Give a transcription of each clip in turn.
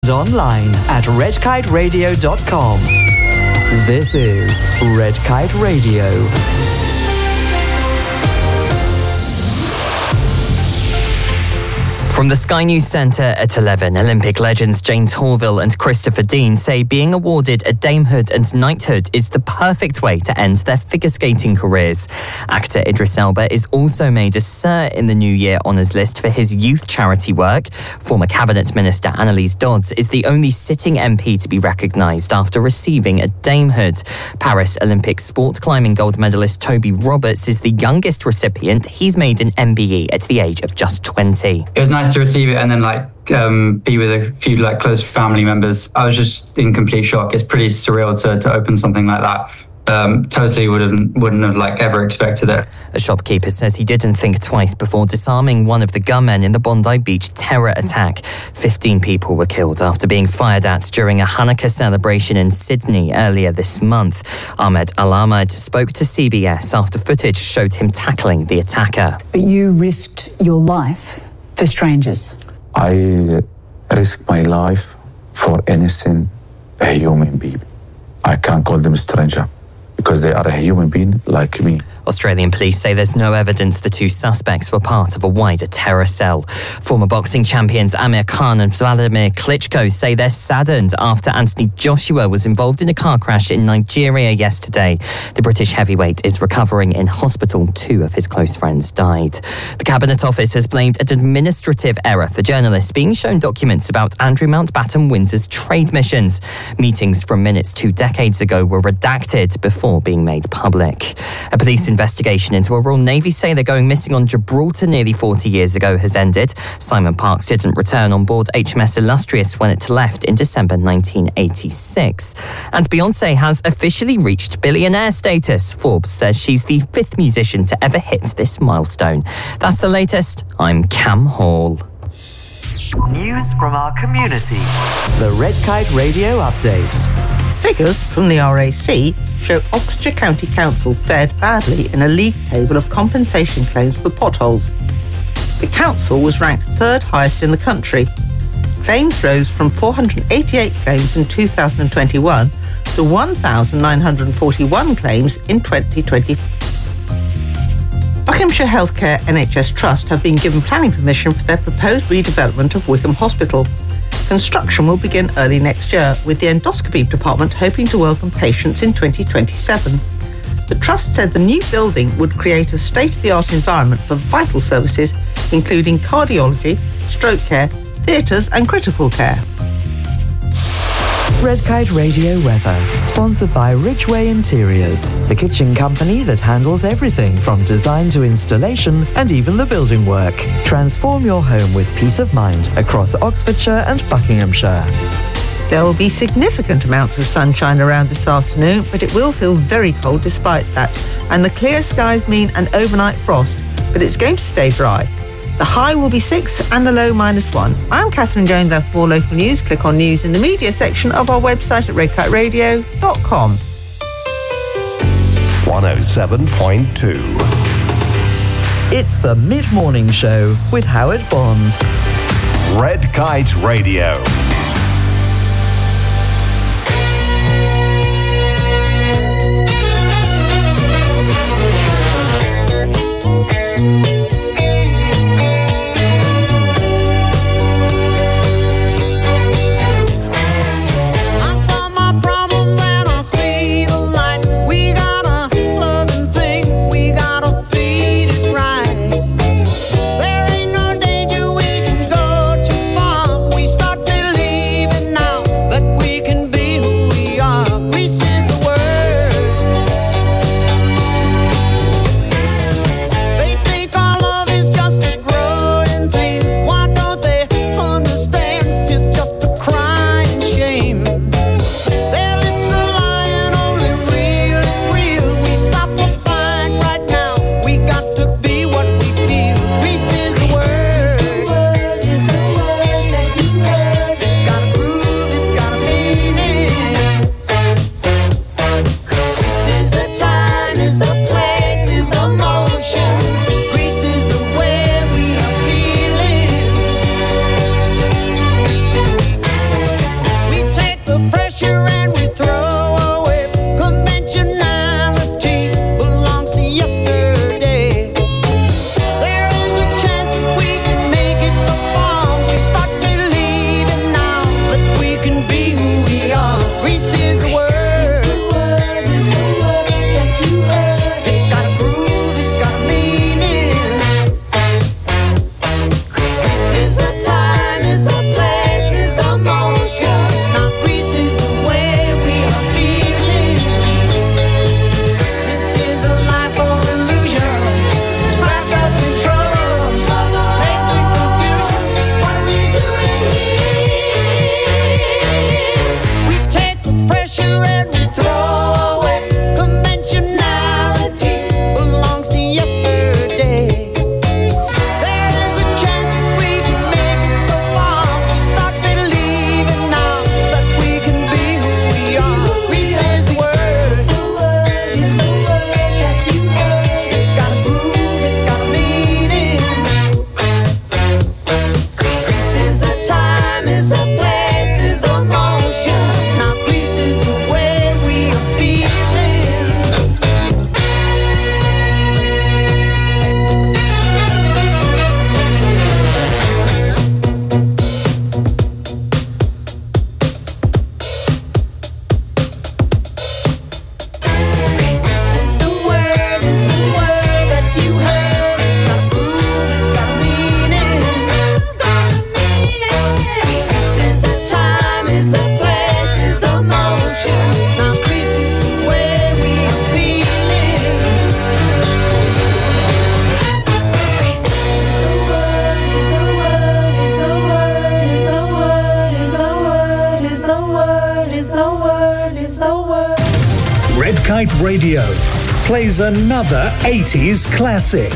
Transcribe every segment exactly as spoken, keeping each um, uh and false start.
Online at red kite radio dot com. This is Red Kite Radio. From the Sky News Centre at eleven, Olympic legends Jane Torvill and Christopher Dean say being awarded a damehood and knighthood is the perfect way to end their figure skating careers. Actor Idris Elba is also made a Sir in the New Year honours list for his youth charity work. Former Cabinet Minister Annalise Dodds is the only sitting M P to be recognised after receiving a damehood. Paris Olympic sport climbing gold medalist Toby Roberts is the youngest recipient. He's made an M B E at the age of just twenty. It was nice to receive it and then like um, be with a few like close family members. I was just in complete shock. It's pretty surreal to, to open something like that. Um, totally wouldn't wouldn't have like ever expected it. A shopkeeper says he didn't think twice before disarming one of the gunmen in the Bondi Beach terror attack. Fifteen people were killed after being fired at during a Hanukkah celebration in Sydney earlier this month. Ahmed Al-Ahmad spoke to C B S after footage showed him tackling the attacker. But you risked your life for strangers. I risk my life for innocent a human being. I can't call them a stranger because they are a human being like me. Australian police say there's no evidence the two suspects were part of a wider terror cell. Former boxing champions Amir Khan and Vladimir Klitschko say they're saddened after Anthony Joshua was involved in a car crash in Nigeria yesterday. The British heavyweight is recovering in hospital. Two of his close friends died. The Cabinet Office has blamed an administrative error for journalists being shown documents about Andrew Mountbatten Windsor's trade missions. Meetings from minutes two decades ago were redacted before being made public. A police investigation into a Royal Navy sailor going missing on Gibraltar nearly forty years ago has ended. Simon Parkes didn't return on board H M S Illustrious when it left in December nineteen eighty-six. And Beyoncé has officially reached billionaire status. Forbes says she's the fifth musician to ever hit this milestone. That's the latest. I'm Cam Hall. News from our community. The Red Kite Radio Update. Figures from the R A C show Oxfordshire County Council fared badly in a league table of compensation claims for potholes. The council was ranked third highest in the country. Claims rose from four hundred eighty-eight claims in two thousand twenty-one to one thousand nine hundred forty-one claims in twenty twenty. Buckinghamshire Healthcare N H S Trust have been given planning permission for their proposed redevelopment of Wickham Hospital. Construction will begin early next year, with the endoscopy department hoping to welcome patients in twenty twenty-seven. The Trust said the new building would create a state-of-the-art environment for vital services, including cardiology, stroke care, theatres and critical care. Red Kite Radio weather, sponsored by Ridgeway Interiors, the kitchen company that handles everything from design to installation and even the building work. Transform your home with peace of mind across Oxfordshire and Buckinghamshire. There will be significant amounts of sunshine around this afternoon, but it will feel very cold despite that. And the clear skies mean an overnight frost, but it's going to stay dry. The high will be six and the low minus one. I'm Catherine Jones, and for more local news, click on news in the media section of our website at red kite radio dot com. one oh seven point two. It's the Mid-Morning Show with Howard Bond. Red Kite Radio. There ain't no danger we can go too far. We start fiddling. Kite Radio plays another eighties classic.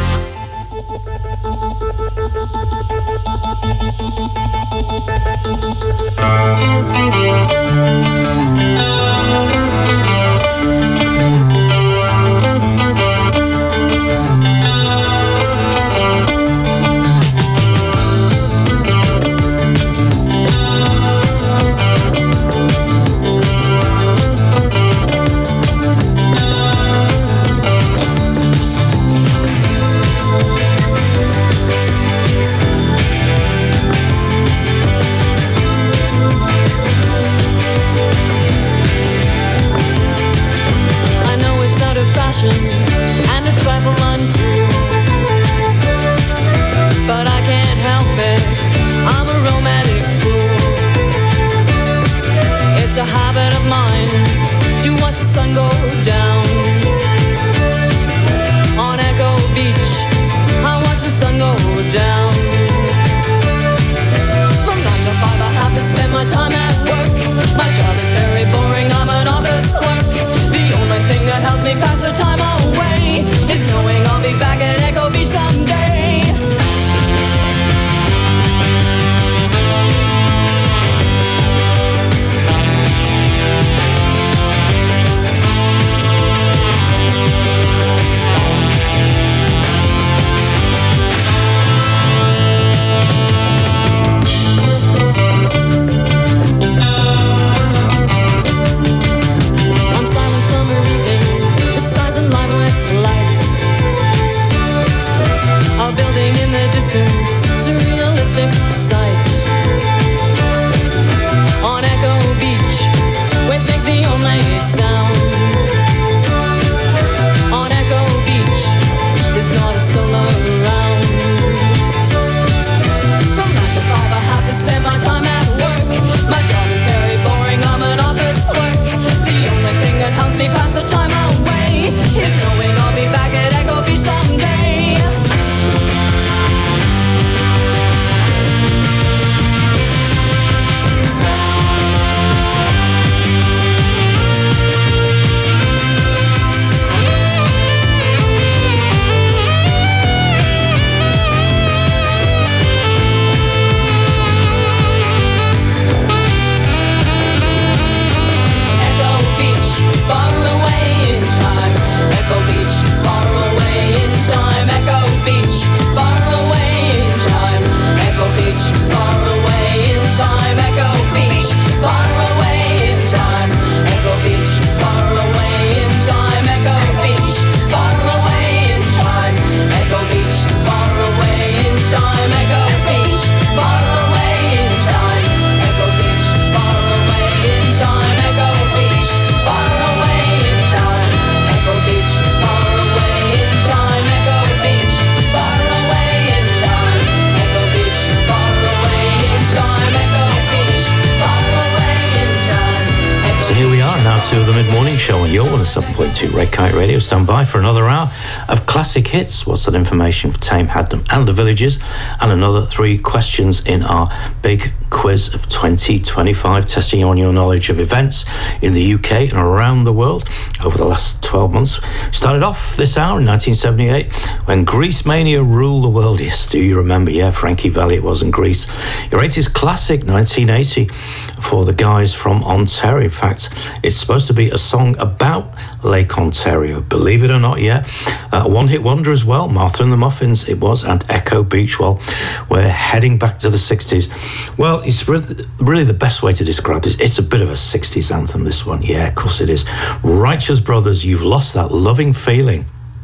seven point two Red Kite Radio. Stand by for another hour of classic hits. What's that information for Tame, Hadnam and the Villages, and another three questions in our big quiz of twenty twenty-five, testing on your knowledge of events in the U K and around the world over the last twelve months. Started off this hour in nineteen seventy-eight when Grease Mania ruled the world. Yes, do you remember? Yeah, Frankie Valli it was in Greece. Your eighties classic, nineteen eighty, for the guys from Ontario. In fact, it's supposed to be a song about Lake Ontario, believe it or not. Yeah, uh, one hit wonder as well, Martha and the Muffins it was, and Echo Beach. Well, we're heading back to the sixties. Well, it's really, really the best way to describe this. It's a bit of a sixties anthem, this one. Yeah, of course it is. Righteous Brothers, You've Lost That Loving Feeling.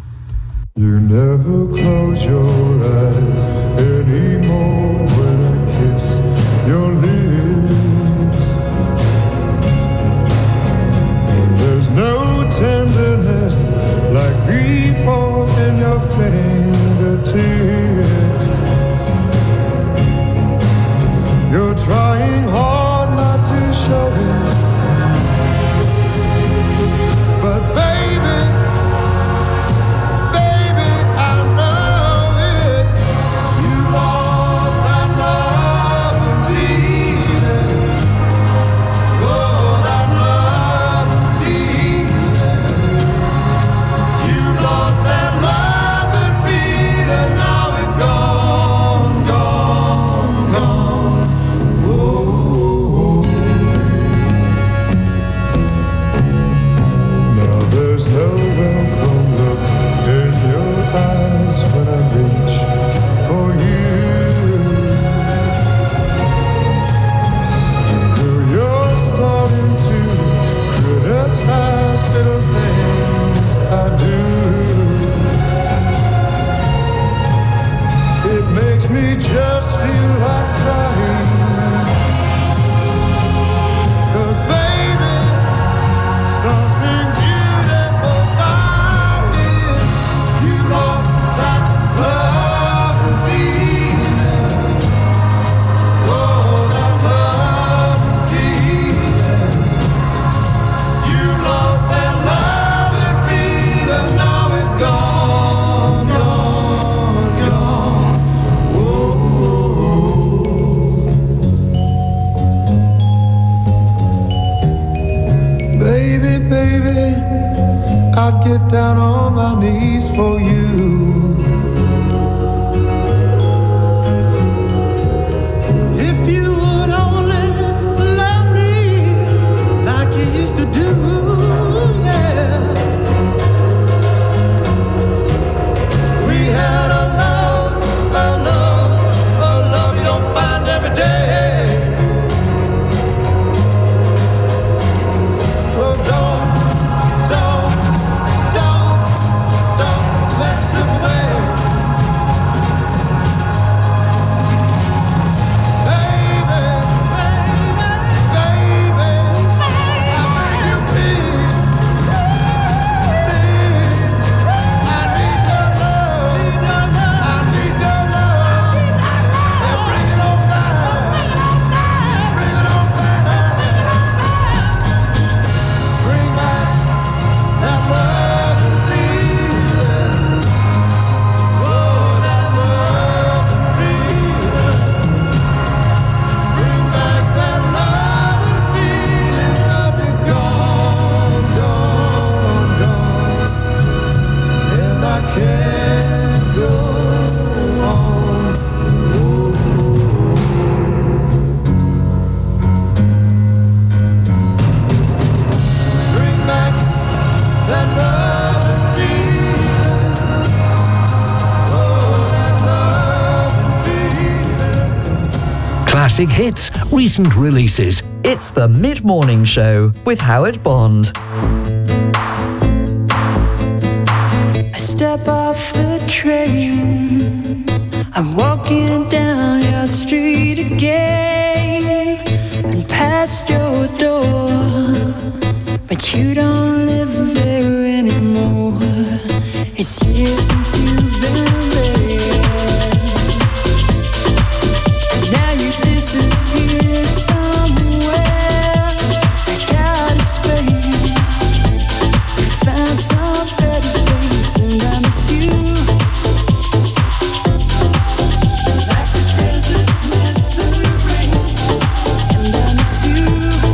You never close your eyes anymore when I kiss your lips. And there's no tenderness like before in your fingertips. You're trying hard not to show it, but baby, baby, I know it. You I'd get down on my knees for you. If you would only love me like you used to do, yeah. We had a love, a love, a love you don't find every day. So don't, don't, don't, don't let slip away. Baby, baby, baby, I beg you please, please, I need your love, I need your love, and bring it on back, bring it on back, bring back that love and feeling, oh, that love and feeling, bring back that love and feeling, 'cause it's gone, gone, gone, and I can't go on. Bring back that love and feeling, oh, that love and feeling. Classic hits, recent releases. It's the Mid-Morning Show with Howard Bond. I step off the train, I'm walking down your street again and past your door, but you don't live there anymore. It's years since you've been there, and now you disappeared somewhere. I got a space, you found some better place, and I miss you. Like the deserts miss the rain, and I miss you.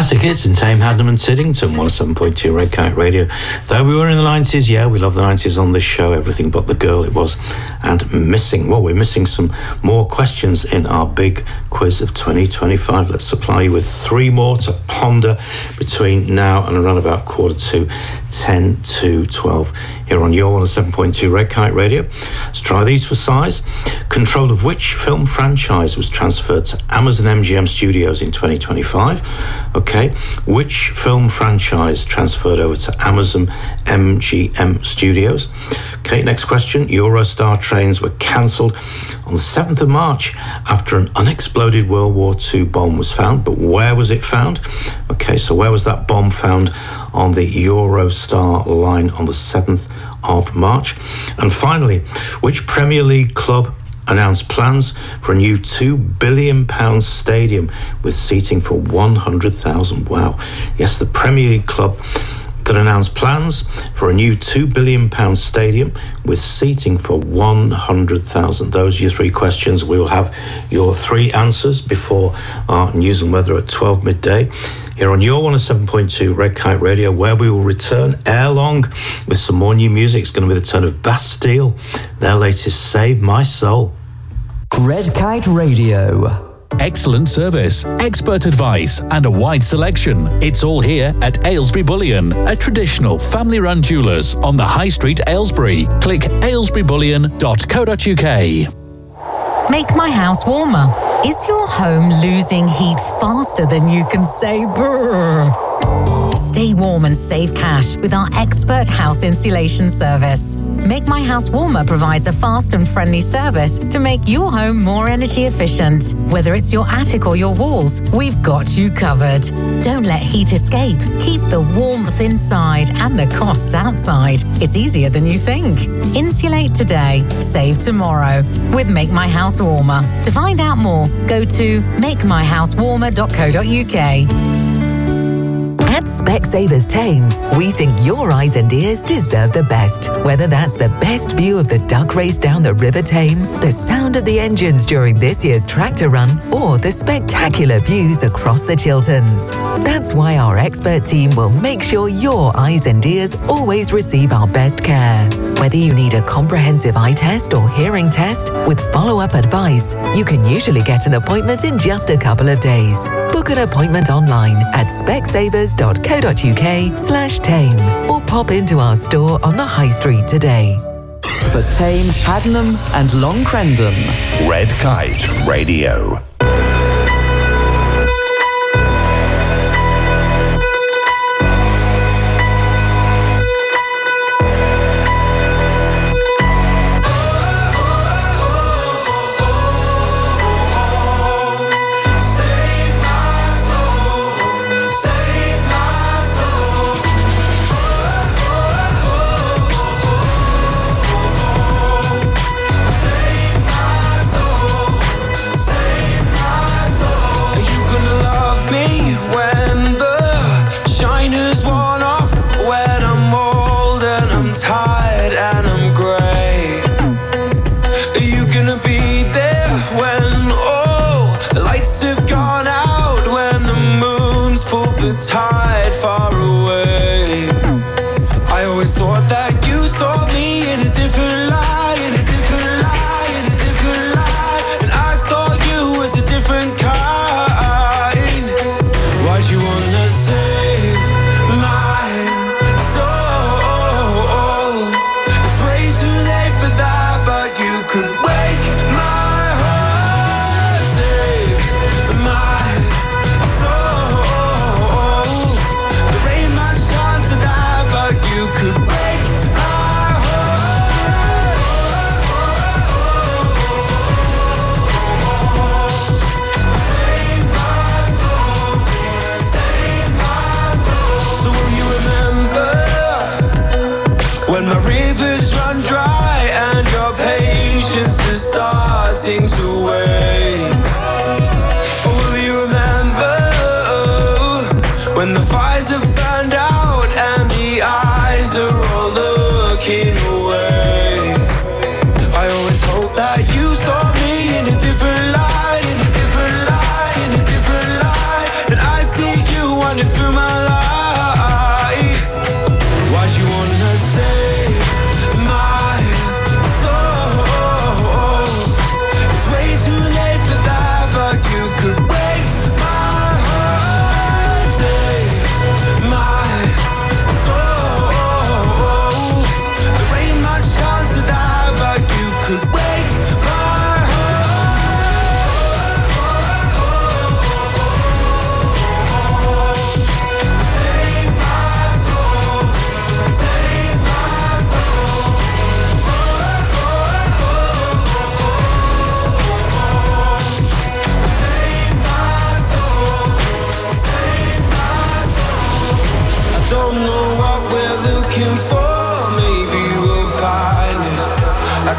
Classic hits in Tame, Hadnam and Tiddington, one oh seven point two Red Kite Radio. Though we were in the nineties, yeah, we love the nineties on this show, everything but the girl it was, and missing. Well, we're missing some more questions in our big quiz of twenty twenty-five. Let's supply you with three more to ponder between now and around about quarter to ten to twelve here on your one oh seven point two Red Kite Radio. Let's try these for size. Control of which film franchise was transferred to Amazon M G M Studios in twenty twenty-five? Okay, which film franchise transferred over to Amazon M G M Studios? Okay, next question. Eurostar trains were cancelled on the seventh of March after an unexploded World War Two bomb was found, but where was it found? Okay, so where was that bomb found on the Eurostar line on the seventh of March? And finally, which Premier League club announced plans for a new two billion pound stadium with seating for one hundred thousand? Wow. Yes, the Premier League club that announced plans for a new two billion pound stadium with seating for one hundred thousand. Those are your three questions. We will have your three answers before our news and weather at twelve midday here on your one oh seven point two Red Kite Radio, where we will return ere long with some more new music. It's going to be the turn of Bastille, their latest Save My Soul. Red Kite Radio. Excellent service, expert advice, and a wide selection. It's all here at Aylesbury Bullion, a traditional family-run jewellers on the High Street, Aylesbury. Click aylesbury bullion dot co dot uk. Make my house warmer. Is your home losing heat faster than you can say brrr? Stay warm and save cash with our expert house insulation service. Make My House Warmer provides a fast and friendly service to make your home more energy efficient. Whether it's your attic or your walls, we've got you covered. Don't let heat escape. Keep the warmth inside and the costs outside. It's easier than you think. Insulate today, save tomorrow with Make My House Warmer. To find out more, go to make my house warmer dot co dot uk. At Specsavers Tame, we think your eyes and ears deserve the best. Whether that's the best view of the duck race down the River Tame, the sound of the engines during this year's tractor run, or the spectacular views across the Chilterns. That's why our expert team will make sure your eyes and ears always receive our best care. Whether you need a comprehensive eye test or hearing test with follow-up advice, you can usually get an appointment in just a couple of days. Book an appointment online at specsavers dot co dot uk slash tame or pop into our store on the High Street today. For Tame, Hadnam and Long Crendon. Red Kite Radio. Tide far away. I always thought that you saw me in a different light, in a different light, in a different light, and I saw you as a different kind. Why'd you wanna save my soul? It's way too late for that, but you could wake my heart, save my soul. You could break my heart. Save my soul, save my soul. So will you remember when my rivers run dry and your patience is starting to wane? Or will you remember when the fires have burned out and the eyes are all looking away? I always hope that you saw me in a different light, in a different light, in a different light, and I see you on a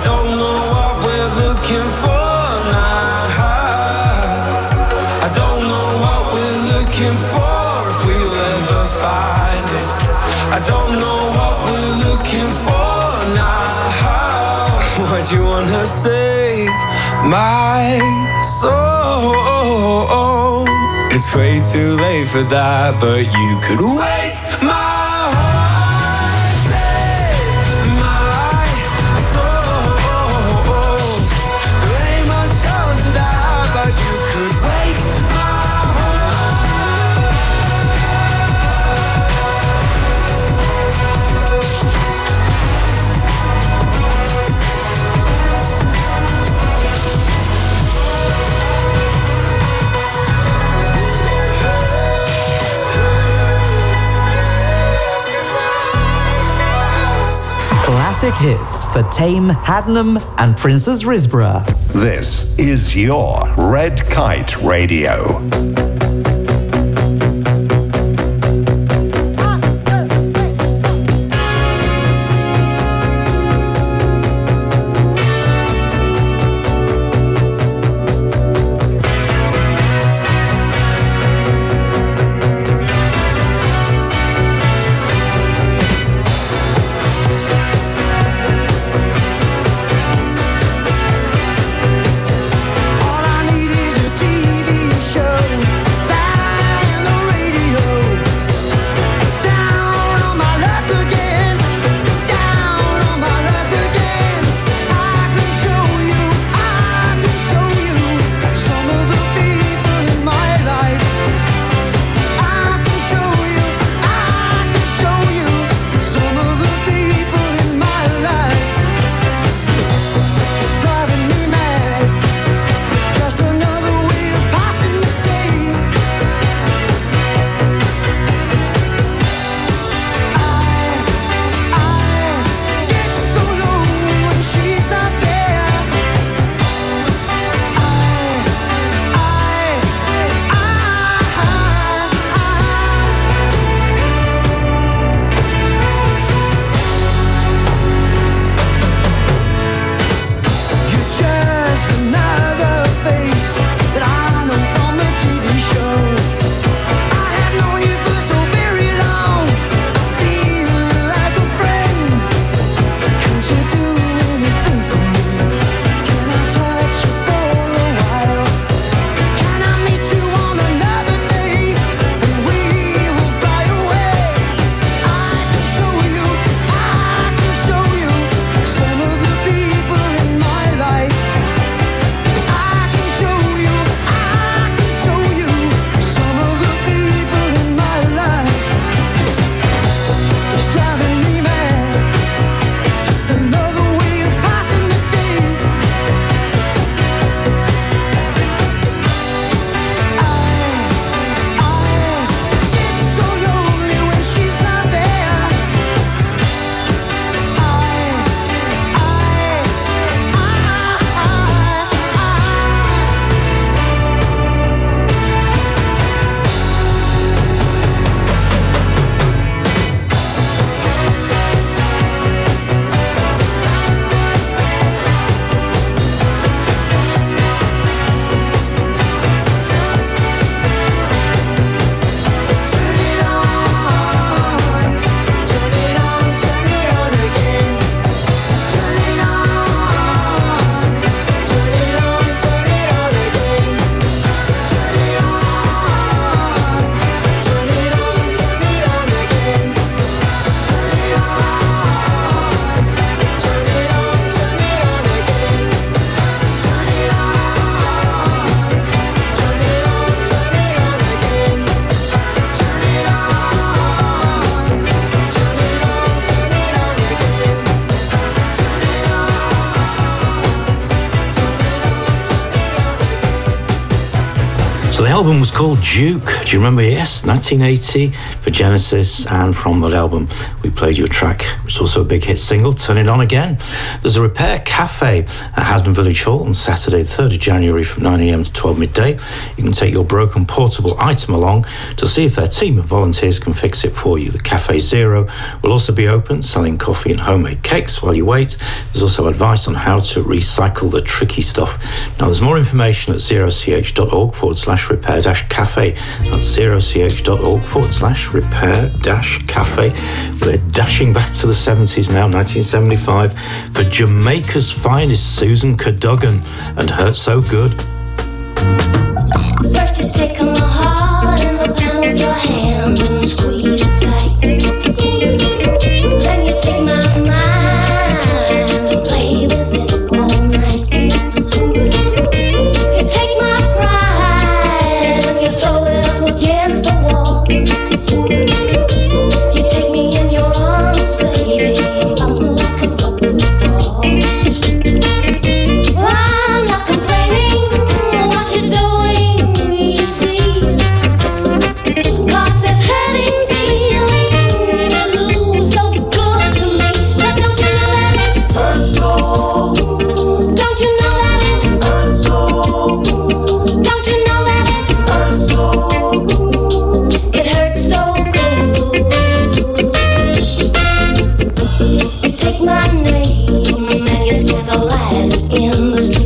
don't know what we're looking for now. I don't know what we're looking for, if we'll ever find it. I don't know what we're looking for now. Why'd you wanna save my soul? It's way too late for that, but you could wake my heart, save my soul. There ain't much chance of that, but you could wake my Classic hits for Tame, Hadnam and Princess Risborough. This is your Red Kite Radio. All I need is a T V show. So the album was called Duke. Do you remember? Yes, nineteen eighty for Genesis, and from that album we played you a track which was also a big hit single, Turn It On Again. There's a repair cafe at Hasden Village Hall on Saturday the third of January from nine a m to twelve midday. You can take your broken portable item along to see if their team of volunteers can fix it for you. The Cafe Zero will also be open, selling coffee and homemade cakes while you wait. There's also advice on how to recycle the tricky stuff. Now there's more information at zero c h dot org forward slash repair dash cafe. That's zero c h dot org forward slash repair dash cafe. We're dashing back to the seventies now, nineteen seventy-five, for Jamaica's finest Susan Cadogan and Hurt So Good. First you take my heart in the palm of your hand and squeeze it tight. Then you take my mind and play with it all night. You take my pride and you throw it up against the wall. You take me in your arms, baby, bounce me like a bubble ball. I'm not complaining what you're doing, you see. 'Cause this hurting feeling is ooh so good to me. But don't you know that it hurts so? Don't you know that it hurts so? Don't you know that it hurts so? It hurts so good. You take my name and you scandalize it in the street.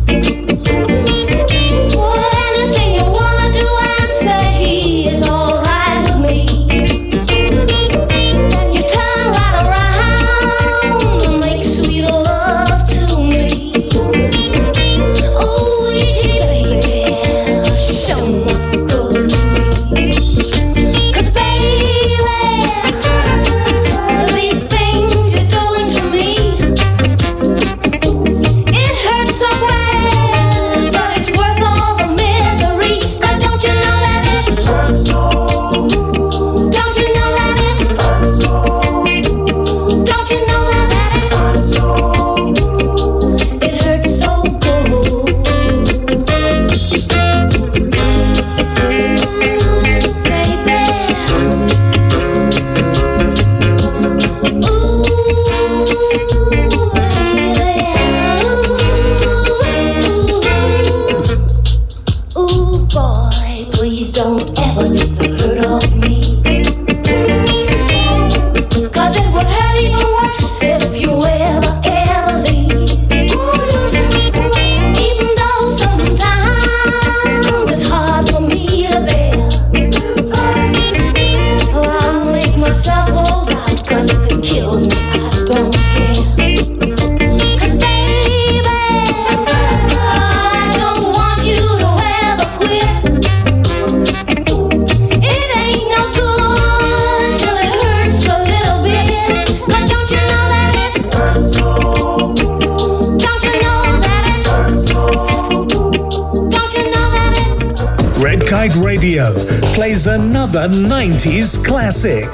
Well, anything you wanna do and say is alright with me. Then you turn right around and make sweet love to me. Oh, you cheat, baby, show enough good to me. 'Cause baby, these things you're doing to me, it hurts so bad, but it's worth all the misery. 'Cause don't you know that it hurts so? Don't you know that it hurts so? Don't you know that it hurts so? It hurts so good. Ooh, boy, please don't ever take the hurt off me. 'Cause it would hurt even worse if you ever, ever leave. Even though sometimes it's hard for me to bear. Oh, I'll make myself hold out, 'cause if it kills me, I don't care. 'Cause baby, I don't want you to ever quit. It ain't no good till it hurts a little bit. But don't you know that it hurts so? Don't you know that it hurts so? Don't you know that it Red Kite Radio plays another nineties classic.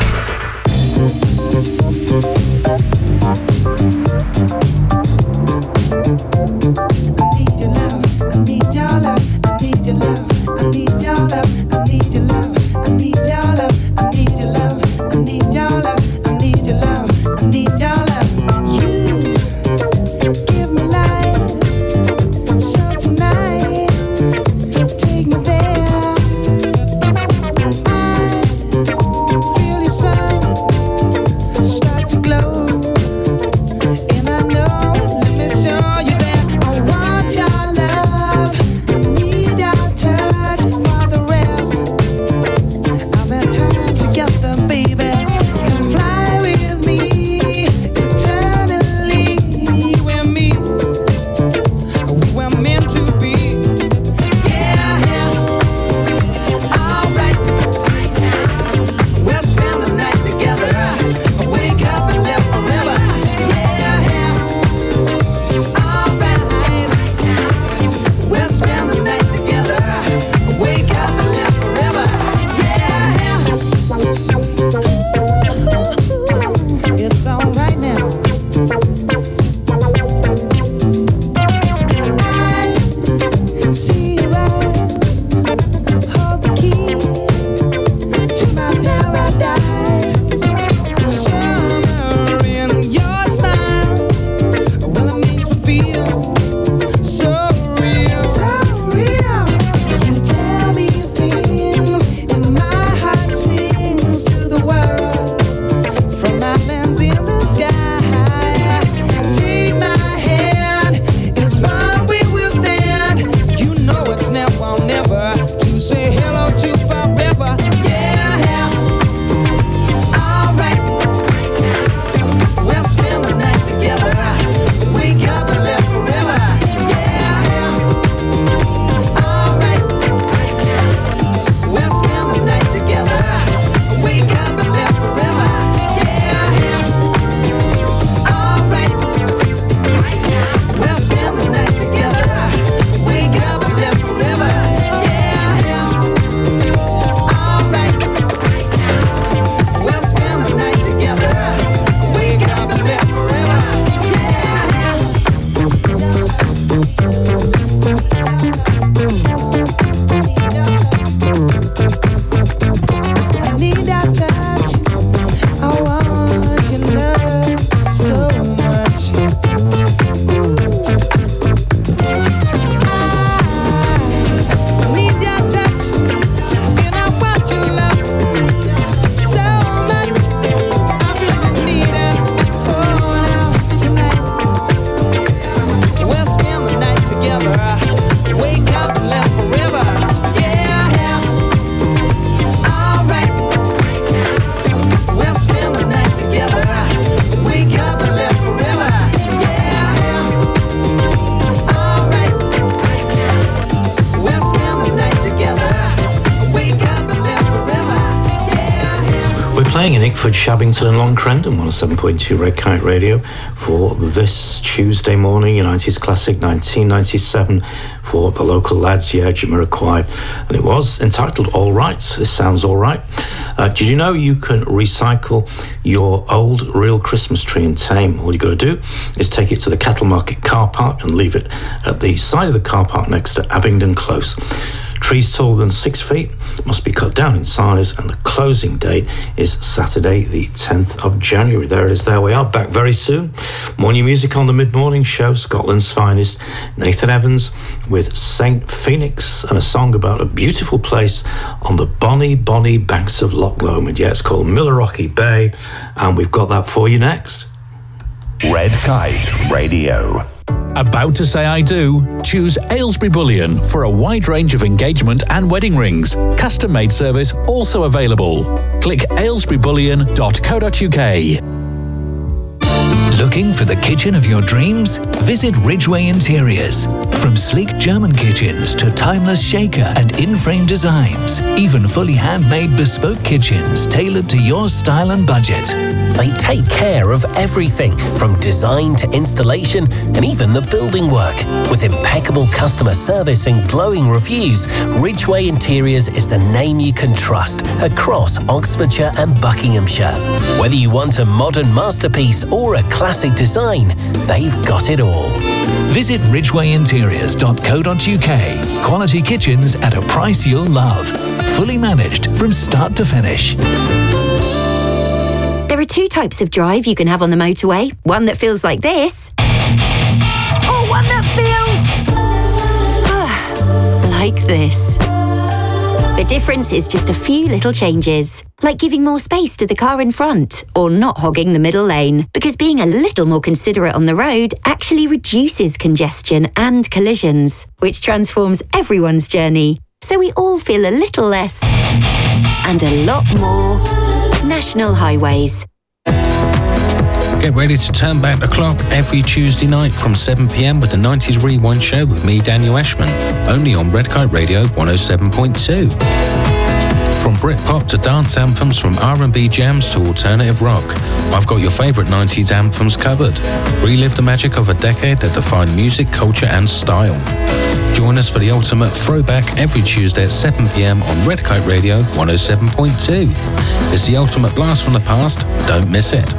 hurt. playing in Ickford, Shabbington and Long Crendon, one oh seven point two Red Kite Radio for this Tuesday morning, United's Classic nineteen ninety-seven for the local lads, yeah, Jamiroquai. And it was entitled All Right. This sounds all right. Uh, did you know you can recycle your old real Christmas tree in Thame? All you got to do is take it to the Cattle Market car park and leave it at the side of the car park next to Abingdon Close. Trees taller than six feet must be cut down in size, and the closing date is Saturday, the tenth of January. There it is, there we are, back very soon. More new music on the mid-morning show, Scotland's finest. Nathan Evans with Saint Phoenix and a song about a beautiful place on the bonny, bonny banks of Loch Lomond. Yeah, it's called Millerrocky Bay, and we've got that for you next. Red Kite Radio. About to say I do? Choose Aylesbury Bullion for a wide range of engagement and wedding rings. Custom-made service also available. Click aylesbury bullion dot co dot uk. Looking for the kitchen of your dreams? Visit Ridgeway Interiors. From sleek German kitchens to timeless shaker and in-frame designs, even fully handmade bespoke kitchens tailored to your style and budget. They take care of everything, from design to installation and even the building work. With impeccable customer service and glowing reviews, Ridgeway Interiors is the name you can trust across Oxfordshire and Buckinghamshire. Whether you want a modern masterpiece or a classic design, they've got it all. Visit ridgeway interiors dot co dot uk. Quality kitchens at a price you'll love. Fully managed from start to finish. There are two types of drive you can have on the motorway. One that feels like this. Or one that feels... like this. The difference is just a few little changes, like giving more space to the car in front or not hogging the middle lane, because being a little more considerate on the road actually reduces congestion and collisions, which transforms everyone's journey, so we all feel a little less and a lot more National Highways. Get ready to turn back the clock every Tuesday night from seven p.m. with the nineties Rewind Show with me, Daniel Ashman, only on Red Kite Radio one oh seven point two. From Britpop to dance anthems, from R and B jams to alternative rock, I've got your favourite nineties anthems covered. Relive the magic of a decade that defined music, culture and style. Join us for the ultimate throwback every Tuesday at seven p.m. on Red Kite Radio one oh seven point two. It's the ultimate blast from the past. Don't miss it.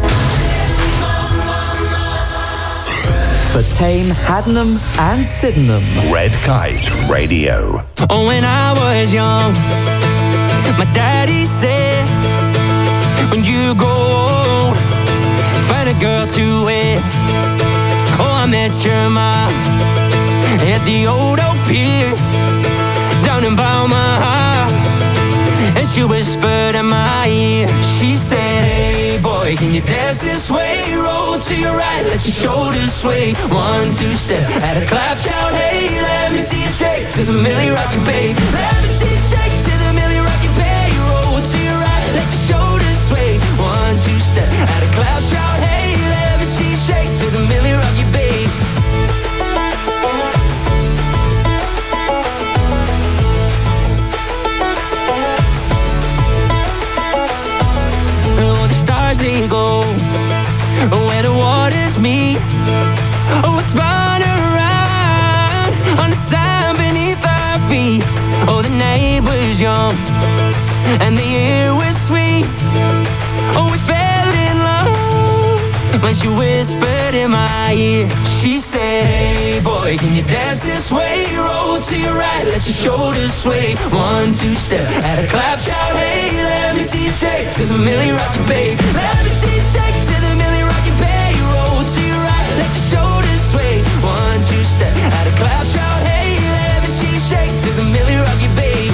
For Thame, Haddenham and Sydenham. Red Kite Radio. Oh, when I was young, my daddy said, when you grow old, find a girl to wed. Oh, I met your mom at the old oak pier down in Balmaha, and she whispered in my ear. She said, hey boy, can you dance this way? Roll to your right, let your shoulders sway. One, two step, at a clap, shout, hey, let me see you shake to the Millie Rocky Bay. Let me see you shake to the Millie Rocky Bay. Roll to your right, let your shoulders sway. One, two step, at a clap, shout, hey, let me see you shake to the Millie Rocky Bay. Oh, the stars they go where the waters meet. Oh, we spun around on the sand beneath our feet. Oh, the night was young and the air was sweet. Oh, we fell in love when she whispered in my ear. She said, hey boy, can you dance this way? Roll to your right, let your shoulders sway. One, two step, at a clap, shout, hey, let me see you shake to the Millie Rocky Bay. Let me see you shake to the Millie Rocky Bay. Roll to your right, let your shoulders sway. One, two step, at a clap, shout, hey, let me see you shake to the Millie Rocky Bay.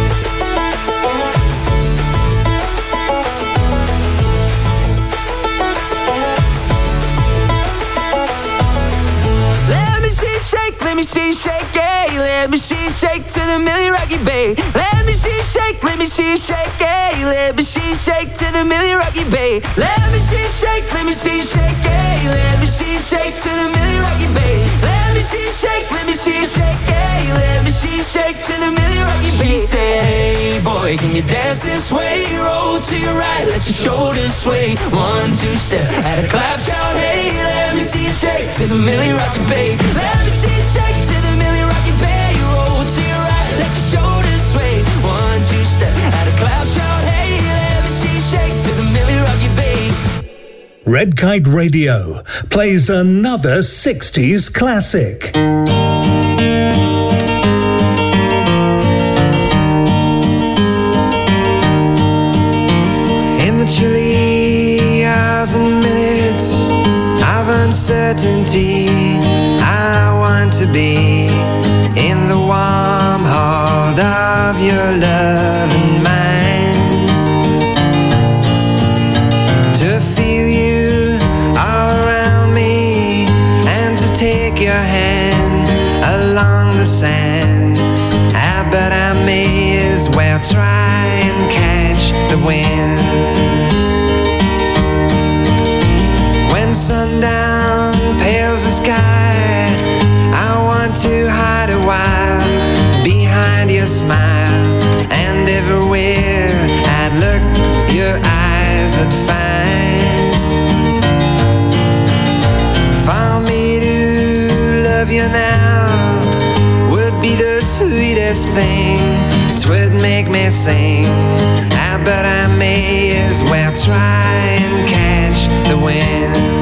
Let me see you shake, let me see you shake, hey. Let me see you shake to the Millie Rocky Bay. Let me see you shake, let me see you shake, hey. Let me see you shake to the Millie Rocky Bay. Let me see you shake, let me see you shake, hey. Let me see you shake to the Millie Rocky Bay. Let me see you shake, let me see you shake, hey. Let me see you shake to the Millie Rocky Bay. She said, hey boy, boy, can you dance this way? Roll to your right, let your shoulders sway. One, two step, at a clap, shout hey. Let me see you shake to the Millie Rocky Bay. Let me see you shake to the Millie Rocky Bay. Roll to your right, let your shoulders sway. One, two step, at a clap, shout hey. Let me see you shake to the Millie Rocky Bay. Red Kite Radio plays another sixties classic. In the chilly hours and minutes of uncertainty, I want to be in the warm hold of your love and mine, to feel you all around me and to take your hand along the sand. I bet I may as well try and catch the wind. When sundown pales the sky, I want to hide a while behind your smile, and everywhere I'd look, your eyes would find. For me to love you now would be the sweetest thing. 'Twould make me sing. I bet I may as well try and catch the wind.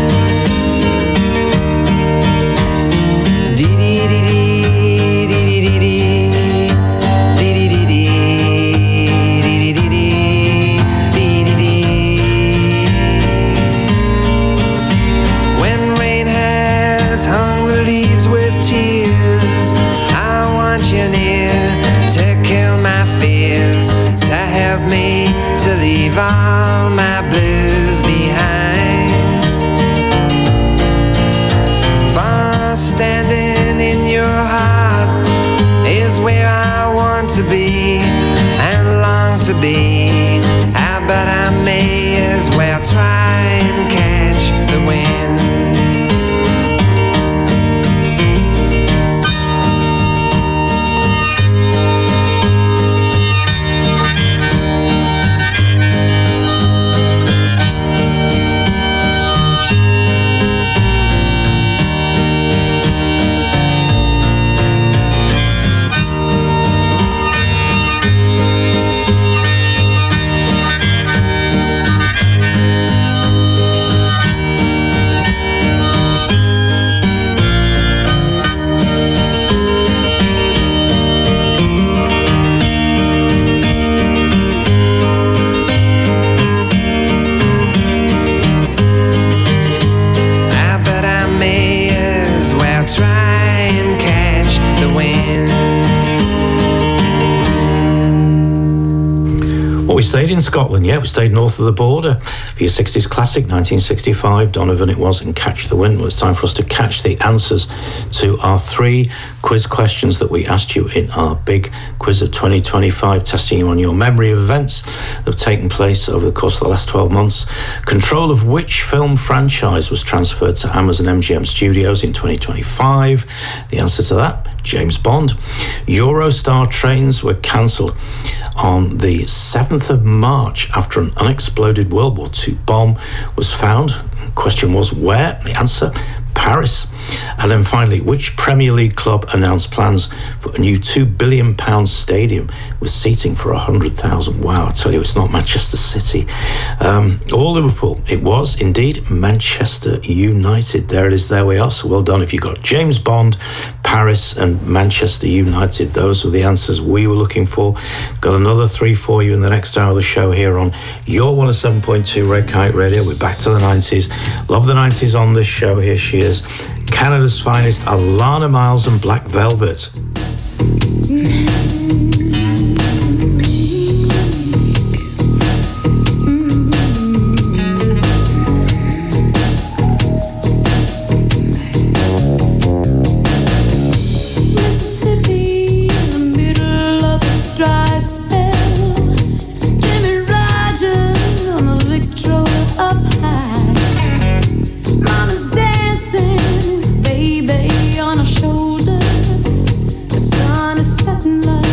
Leave all my blues behind. For standing in your heart is where I want to be and long to be. I bet I may as well try and catch the wind. We stayed in Scotland, yeah, we stayed north of the border for your sixties classic, nineteen sixty-five, Donovan it was, and Catch the Wind. Well, it's time for us to catch the answers to our three quiz questions that we asked you in our big quiz of twenty twenty-five, testing you on your memory of events that have taken place over the course of the last twelve months. Control of which film franchise was transferred to Amazon M G M Studios in twenty twenty-five? The answer to that, James Bond. Eurostar trains were cancelled on the seventh of March after an unexploded World War Two bomb was found. The question was where? The answer, Paris. And then finally, which Premier League club announced plans for a new two billion pounds stadium with seating for one hundred thousand? Wow, I tell you, it's not Manchester City um, or Liverpool. It was indeed Manchester United. There it is, there we are. So well done if you got James Bond, Paris and Manchester United. Those were the answers we were looking for. Got another three for you in the next hour of the show here on your one oh seven point two Red Kite Radio. We're back to the nineties. Love the nineties on this show. Here she is, Canada's finest, Alana Miles and Black Velvet. Mississippi, in the middle of a dry spell. Jimmy Rogers on the Victrola up high. Mama's dancing, his baby on her shoulder. The sun is setting like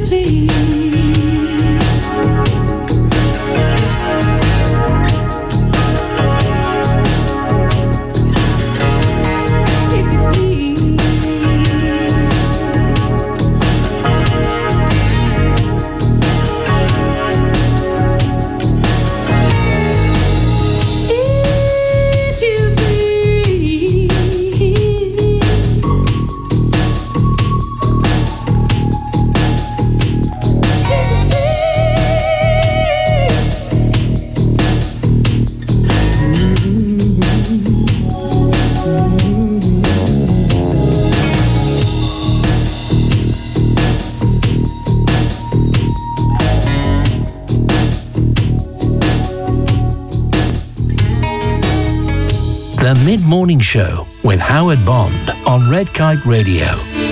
The Mid-Morning Show with Howard Bond on Red Kite Radio.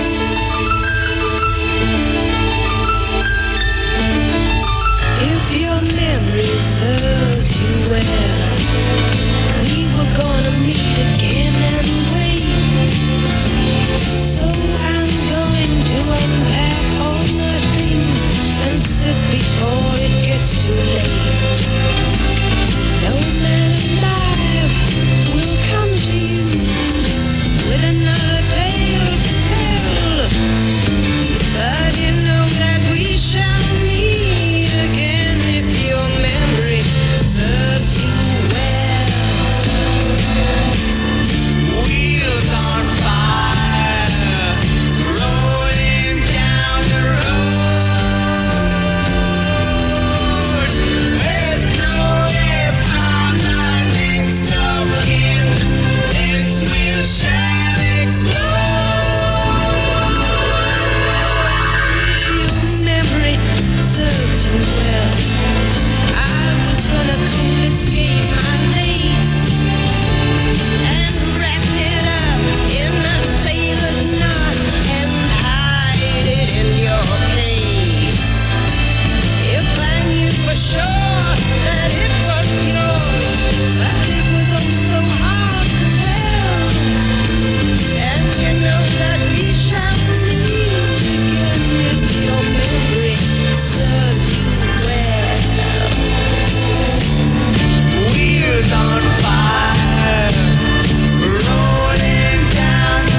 If your memory serves you well, we were gonna meet again anyway. So I'm going to unpack all my things and sit before it gets too late. No man alive will come to you with another tale to tell. But you know that we shall meet again if your memory serves you well. Wheels on fire, rolling down the road. There's no if I'm not next of kin, this wheel shall explode. Your memory serves you well. I was gonna confiscate my lace and wrap it up in a sailor's knot and hide it in your place. If I knew for sure that it was yours, but it was oh so hard to tell. And you know that we shall meet again if your memory serves you well. Wheels on fire, rolling down the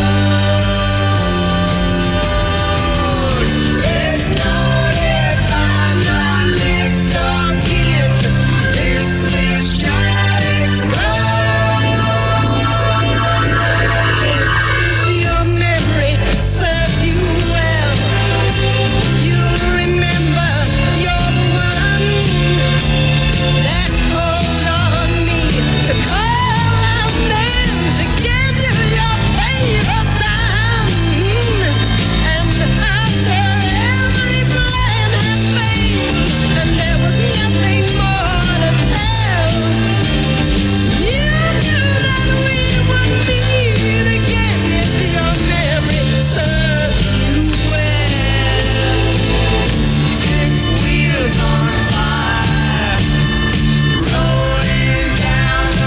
road. There's no if I'm not next of kin, this wheel shall explode. If your memory serves you well, you'll remember you're the one that called on me to call out men to give you your favors down. And after every plan had failed and there was nothing more to tell, you knew that we would meet again if your memory serves you well. This wheel's on fire, rolling down the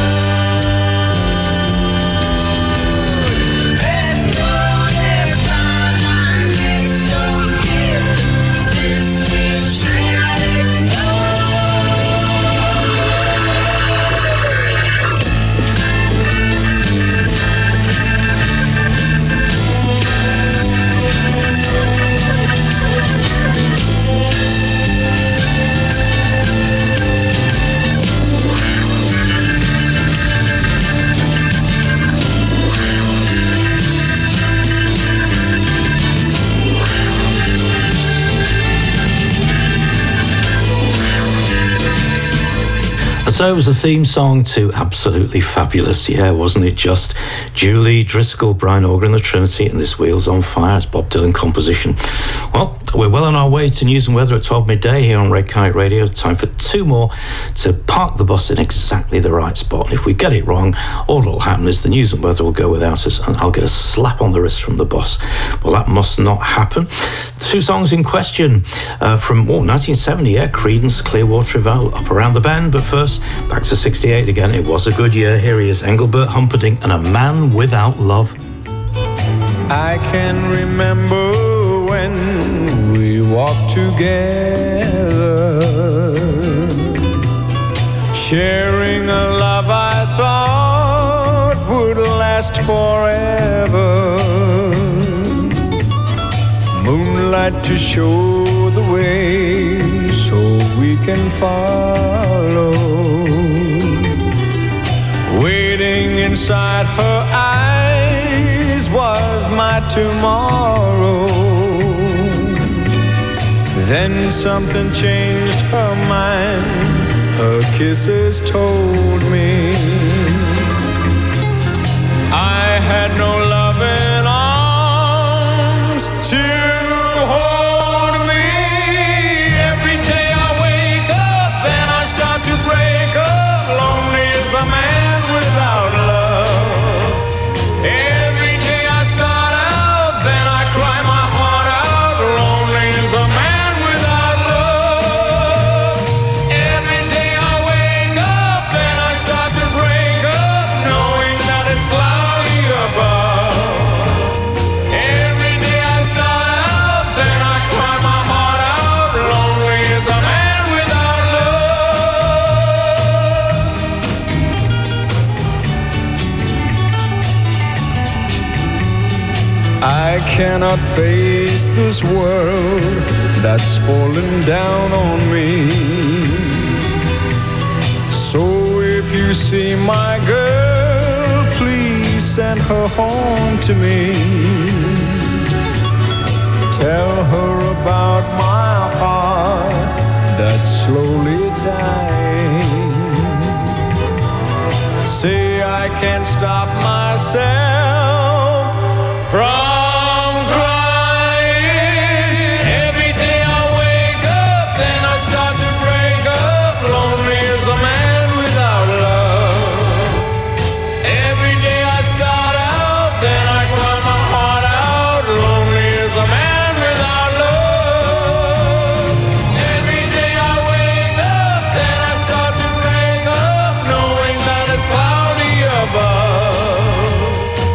road. There's no if I'm not next of kin, this wheel shall explode. And so it was a theme song to Absolutely Fabulous. Yeah, wasn't it just? Julie Driscoll, Brian Auger and the Trinity, and this Wheels on Fire. It's Bob Dylan composition. Well, we're well on our way to news and weather at twelve midday here on Red Kite Radio. Time for two more to park the bus in exactly the right spot. And if we get it wrong, all that'll happen is the news and weather will go without us and I'll get a slap on the wrist from the boss. Well, that must not happen. Two songs in question uh, from oh, nineteen seventy, yeah, Creedence, Clearwater Revival, Up Around the Bend. But first, back to sixty-eight again. It was a good year. Here he is, Engelbert Humperdinck and A Man Without Love. I can remember when we together, sharing a love I thought would last forever. Moonlight to show the way so we can follow. Waiting inside her eyes was my tomorrow. Then something changed her mind. Her kisses told me I had no loving arms to hold me. Every day I wake up, then I start to break up. Lonely as a man without love. Every day I start out, then I cry my heart out. Lonely as a man without love. Every day I wake up, then I start to break up, knowing that it's cloudy above. Every day I start out, then I cry my heart out. Lonely as a man without love. I cannot face this world that's fallen down on me. So if you see my girl, please send her home to me. Tell her about my heart that's slowly dying. Say I can't stop myself from crying. Every day I wake up, then I start to break up. Lonely as a man without love. Every day I start out, then I cry my heart out. Lonely as a man without love. Every day I wake up, then I start to break up, knowing that it's cloudy above.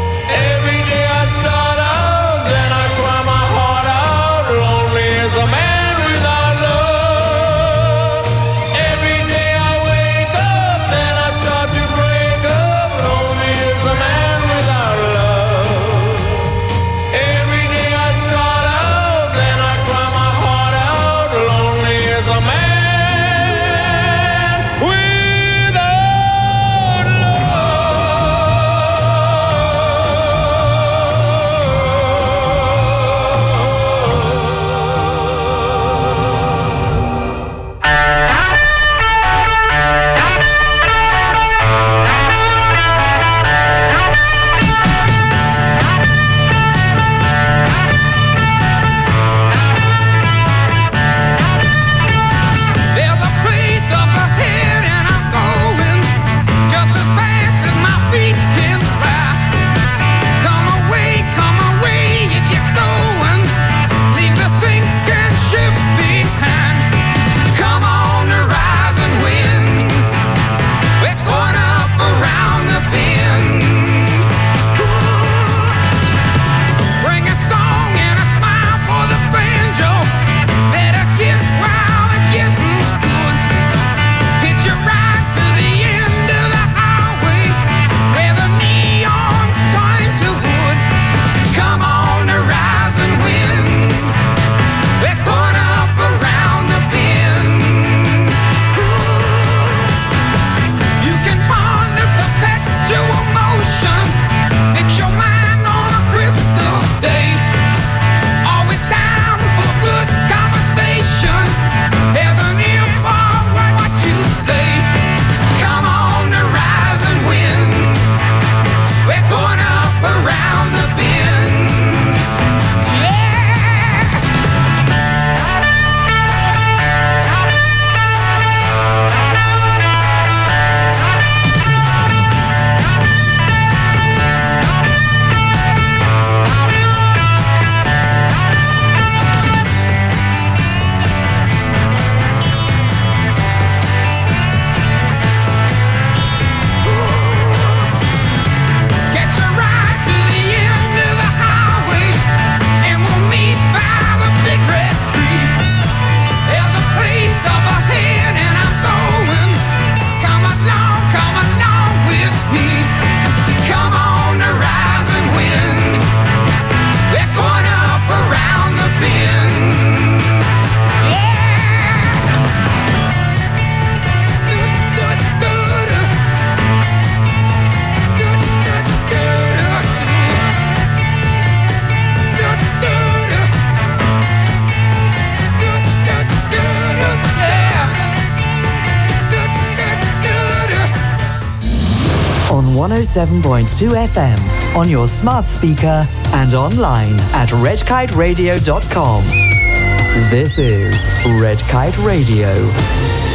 one oh seven point two F M on your smart speaker and online at red kite radio dot com. This is Red Kite Radio.